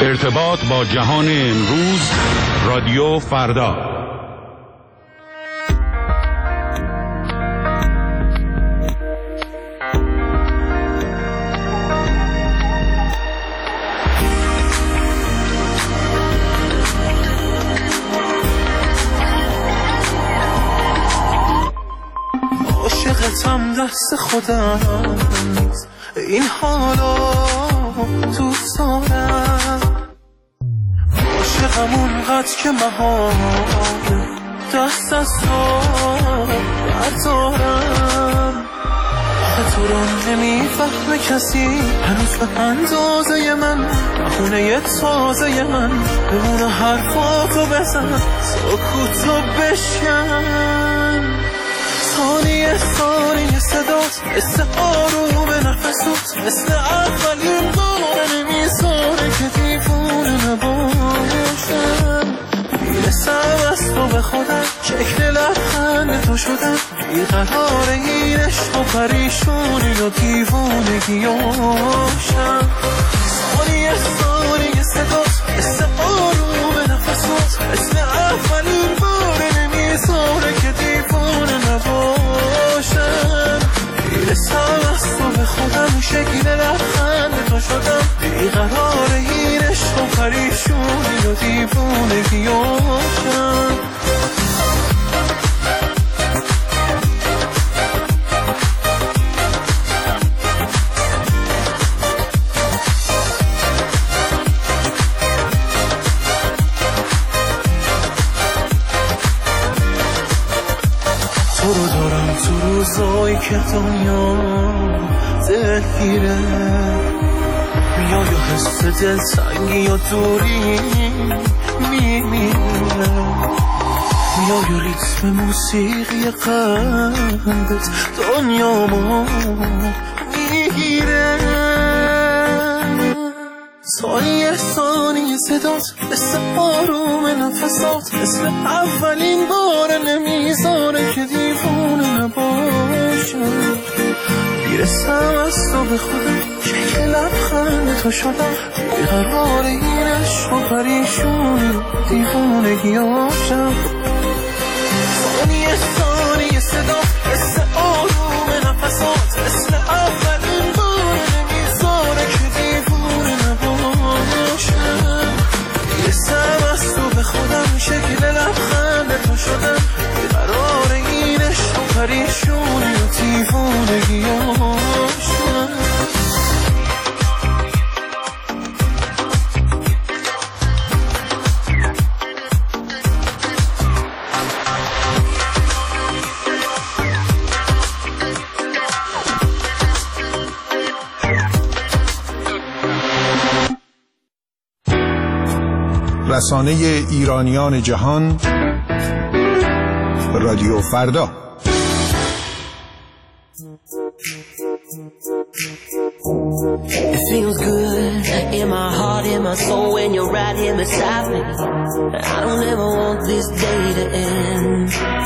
ارتباط با جهان امروز، رادیو فردا. عاشقتم دست خودم این حالا دوست دارم، عاشقم اونقدر که محال دست از تو بردارم. آخه تو رو نمیفهمه کسی هنوز به اندازه من، بخونه تازه من بمونه حرفاتو بزن سکوتو بشکن. ثانیه ثانیه صدات مثل آروم نفسات، مثل اولین بار نمیذاره که دیوونه نباشم. میرسم از تو به خودم، شکل لبخند تو شدم، بیقرار این عشق و پریشونی و دیوونگیاشم. ثانیه ثانیه صدات مثل آروم نفسات، مثل اولین بار نمیذاره که دیوونه نباشم. میرسم از تو به خودم، شکل لبخند تو شدم، بیقرار این عشق و پریشونی و دیوونگیاشم. تو رو دارم تو روزایی که دنیا دلگیره، میای و حس دلتنگی و دوری میمیره، میای و ریتم موسیقی قلبت دنیامو میگیره. ثانیه ثانیه صدات مثل آروم نفسات، مثل اولین بار نمیذاره که دیوونه نباشم. میرسم از تو به خودم، شکل لبخند تو شدم، بیقرار این عشق و پریشونی دیوونگیاشم. ثانیه ثانیه صدات مثل آروم نفسات، مثل اولین بار نمیذاره که دیوونه نباشم. میرسم از تو به خودم، شکل لبخند تو شدم، بیقرار این عشق و پریشونی و دیوونگیاشم. رسانه ایرانیان جهان، رادیو فردا. It feels good in my heart, in my soul when you're right here beside me. I don't ever want this day to end.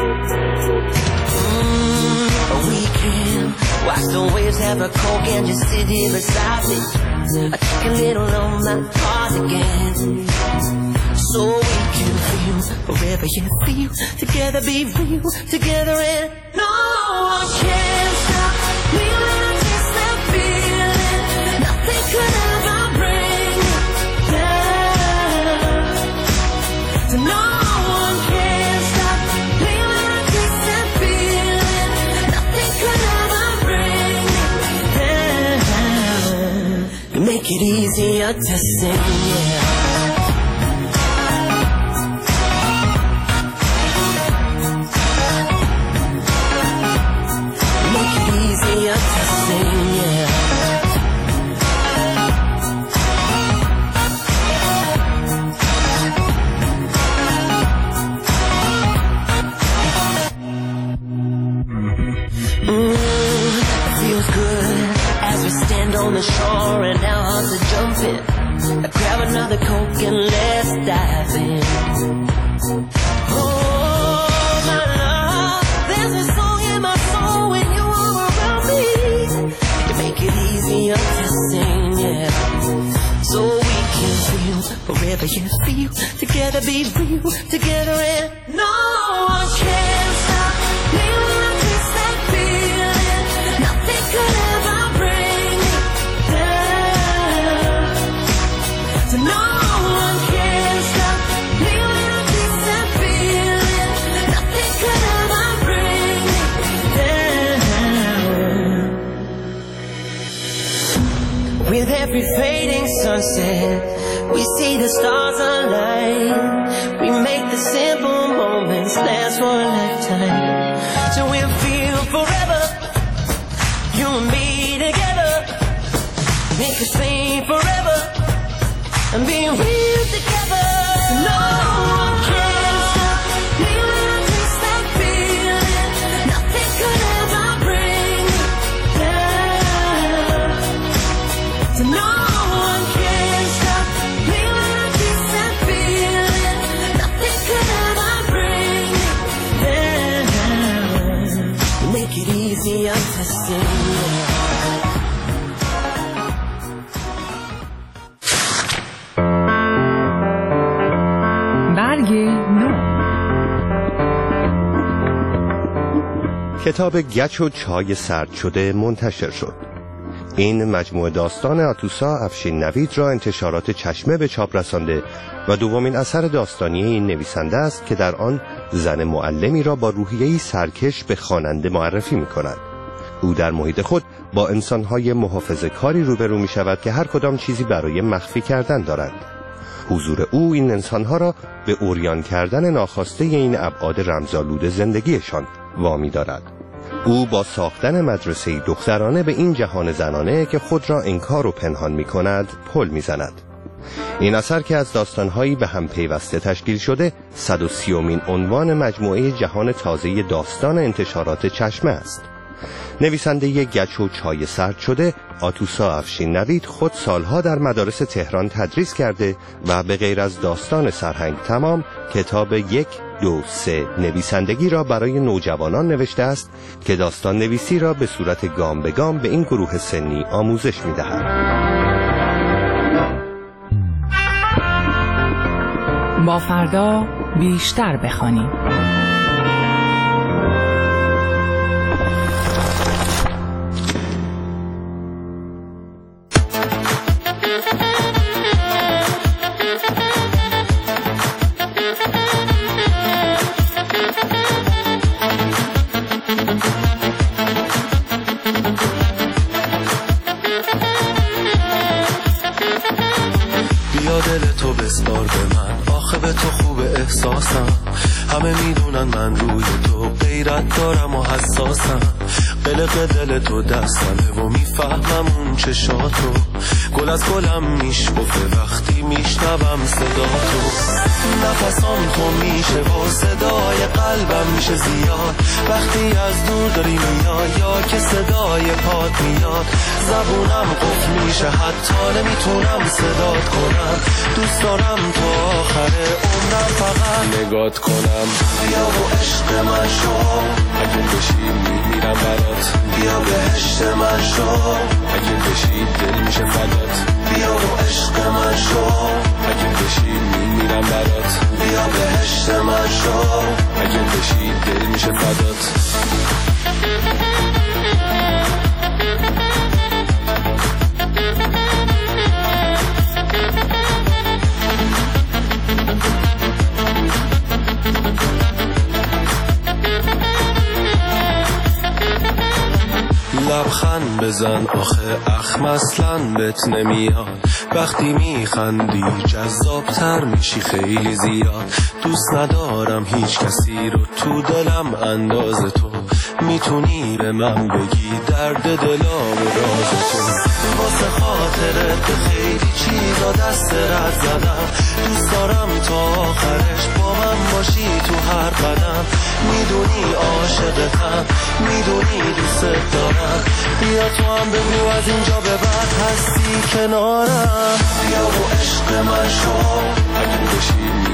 We can watch the waves, have a coke and just sit here beside me. I take a little on my heart again, so we can feel wherever you feel. Together be real, together and no one can stop me when I taste that feeling. Nothing could ever bring me down. So no one can stop me when I taste that feeling. Nothing could ever bring me down. You make it easier to sing, yeah. On the shore and our hearts are jumping. Grab another Coke and let's dive in. Oh, my love, there's a song in my soul when you are around me. You make it easier to sing, yeah. So we can feel whatever you feel. Together be real, together and no one can stop me when I taste that feeling. Nothing could ever bring me down. So no one can stop me when I taste that feeling. Nothing could ever bring me down. With every fading sunset, we see the stars align. We make the simple moments last for a lifetime. So we'll feel forever, you and me together. Make us sing forever and be real together. No one can stop me when I taste that feeling. Nothing could ever bring me down. So no one can stop me when I taste that feeling. Nothing could ever bring me down. Make it easier to see. برگ نو. کتاب گچ و چای سرد شده منتشر شد. این مجموعه داستان آتوسا افشین نوید را انتشارات چشمه به چاپ رسانده و دومین اثر داستانی این نویسنده است که در آن زن معلمی را با روحیه‌ای سرکش به خواننده معرفی می‌کند. او در محیط خود با انسان‌های محافظه‌کاری روبرو می‌شود که هر کدام چیزی برای مخفی کردن دارند. حضور او این انسان‌ها را به عریان کردن ناخواسته این ابعاد رمزآلود زندگیشان وامی دارد. او با ساختن مدرسه دخترانه به این جهان زنانه که خود را انکار و پنهان می کند پل می زند. این اثر که از داستانهایی به هم پیوسته تشکیل شده 130مین عنوان مجموعه جهان تازه داستان انتشارات چشمه است. نویسنده گچ و چای سرد شده آتوسا افشین نوید خود سالها در مدارس تهران تدریس کرده و به غیر از داستان سرهنگ تمام کتاب 1، 2، 3 نویسندگی را برای نوجوانان نوشته است که داستان نویسی را به صورت گام به گام به این گروه سنی آموزش می دهد. با فردا بیشتر بخوانیم. همه میدونن من روی تو غیرت دارم و حساسم. قلق دل تو دستمه و میفهمم اون چشاتو. گل از گلم میشکفه وقتی میشنوم صدا تو. نفسام تو میشه و صدای قلبم میشه زیاد وقتی از دور داری میای یا که صدای پات میاد. زبونم قفل میشه حتی نمیتونم صدات کنم. دوست دارم تو آخر عمرم فقط نگات کنم. بیا و عشق من شو اگه بشی میمیرم برات. بیا بهشت من شو اگه بشی دل میشه فدات. بیا و عشق من شو اگه بشی میمیرم برات. بیا بهشت من شو اگه بشی دل میشه فدات. لبخند بزن آخه اخم اصلاً بهت نمیاد. وقتی میخندی جذابتر میشی خیلی زیاد. دوست ندارم هیچ کسی رو تو دلم انداز تو. میتونی به من بگی درد دلا و راز تو. واسه خاطرت به خیلی چیزا دست رد زدم. دوست دارم تا آخرش با من باشی تو هر قدم. میدونی عاشقتم میدونی دوست دارم. بیا تو هم بگو از اینجا به بعد هستی کنارم. بیا و عشق من شو اگه بشی میمیرم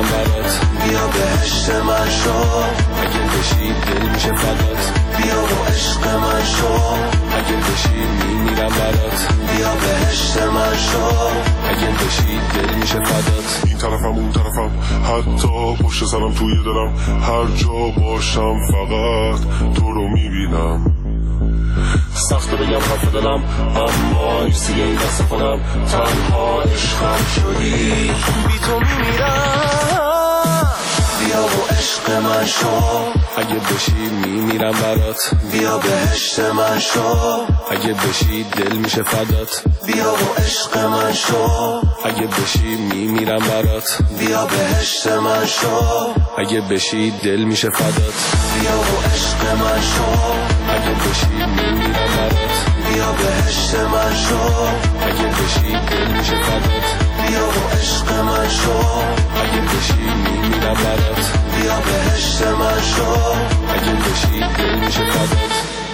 برات بیا بهشت من شو اگه بشی دل میشه فدات بیا و عشق من شو اگه بشی میمیرم برات بیا بهشت من شو اگه بشی دل میشه فدات این طرفم اون طرفم حتی پشت سرم توی دلم هر جا باشم فقط تو رو میبینم سخت بگم حرف دلم اما ایسیه این دست کنم تنها عشقم شدی بی تو میمیرم بیا و عشق من شو اگه بشی میمیرم برات بیا بهشت من شو اگه بشی دل میشه فدات بیا و عشق من شو اگه بشی میمیرم برات بیا بهشت من شو اگه بشی دل میشه فدات بیا و عشق من شو اگه بشی میمیرم برات بیا بهشت من شو اگه بشی دل میشه فدات بیا و عشق من شو اگه بشی میمیرم برات بیا بهشت من شو اگه بشی دل میشه فدات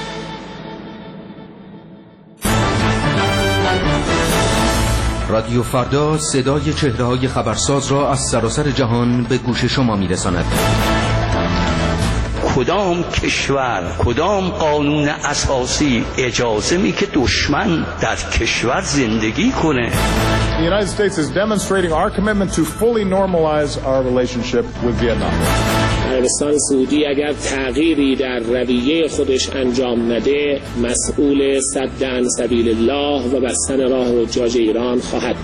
رادیو فردا صدای چهره‌های خبرساز را از سراسر جهان به گوش شما می‌رساند. کدام کشور کدام قانون اساسی اجازه می که دشمن در کشور زندگی کنه؟ The United States is demonstrating our commitment to fully normalize our relationship with Vietnam. عربستان سعودی اگر تغییری در رویه خودش انجام نده مسئول سد سبیل الله و بستن راه حجاج ایران خواهد.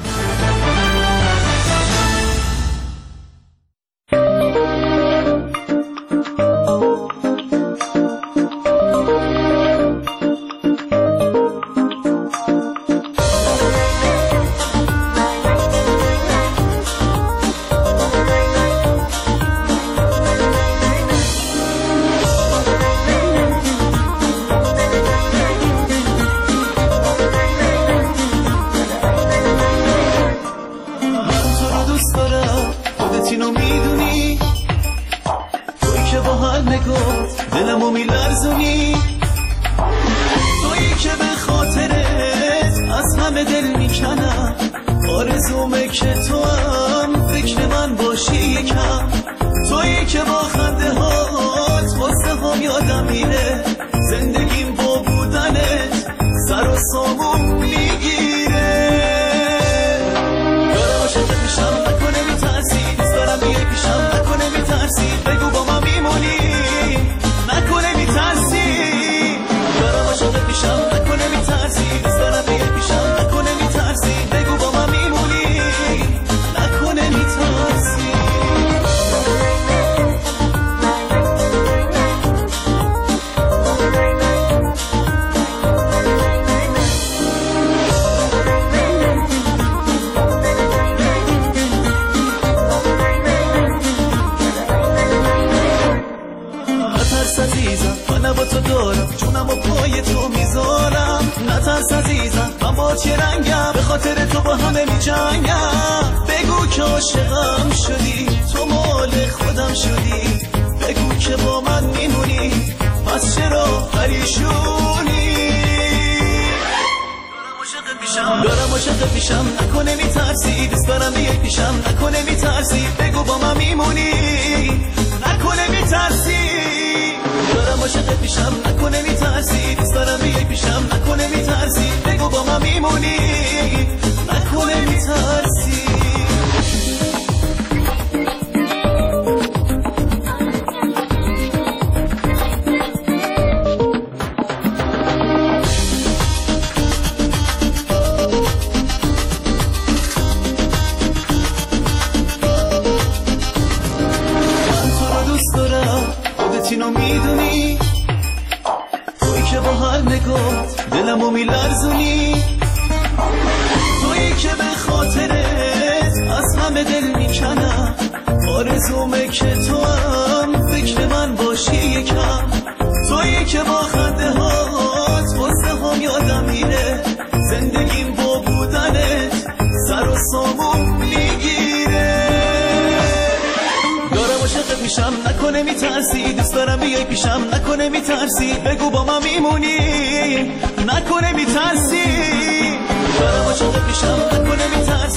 نکنه میترسی دوست دارم بیای پیشم نکنه میترسی بگو با من میمونی نکنه میترسی دارم عاشق پیشم نکنه میترسی